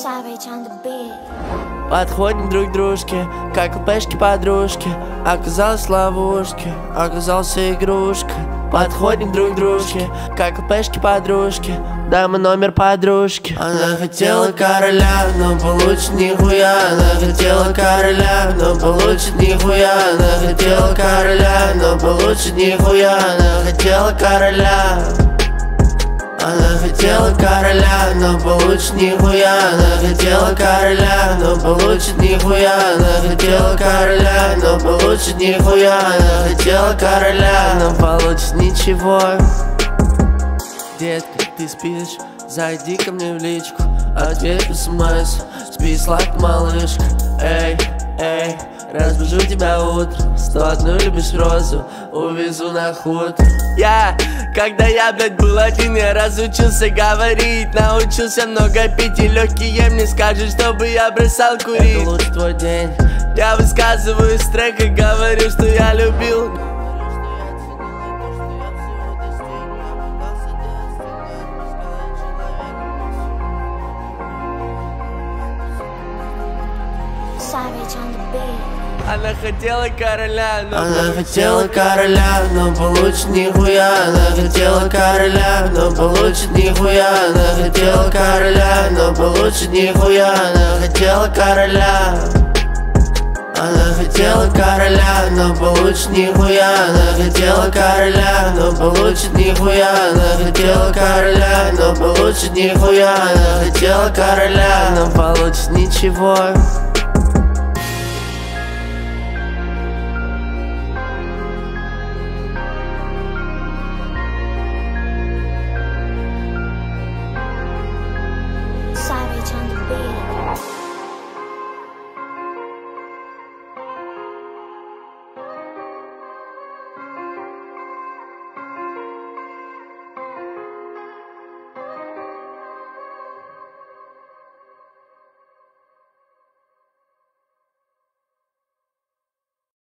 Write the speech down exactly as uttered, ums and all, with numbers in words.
Подходим друг к дружке, как ЛПшки-подружки. Оказалась ловушки, оказался игрушка. Подходим друг к дружке, как ЛПшки-подружки. Дам номер подружки. Она хотела короля, но получит нихуя. Она хотела короля, но получит нихуя. Она хотела короля, но получит нихуя. Она хотела короля. Она хотела короля, но получит нихуя. Она хотела короля, но получит нихуя. Она хотела короля, но получит нихуя. Она хотела короля, но получит ничего. Детка, ты спишь? Зайди ко мне в личку. Ответь смс. Спи сладко, малышка. Эй, эй, разбужу тебя утром. Сто одну любишь розу, увезу на хутор. Я, когда я, блядь, был один, я разучился говорить. Научился много пить, и легкие мне скажут, чтобы я бросал курить. Это лучше твой день. Я высказываю из трека, говорю, что я любил. Она хотела короля, но Она хотела короля, но получит нихуя. Она хотела короля, но получит нихуя. Она хотела короля, но получит нихуя. Она хотела короля. Она хотела короля, но получит нихуя. Она хотела короля, но получит нихуя. Она хотела короля, но получит нихуя. Она хотела короля, но получит ничего.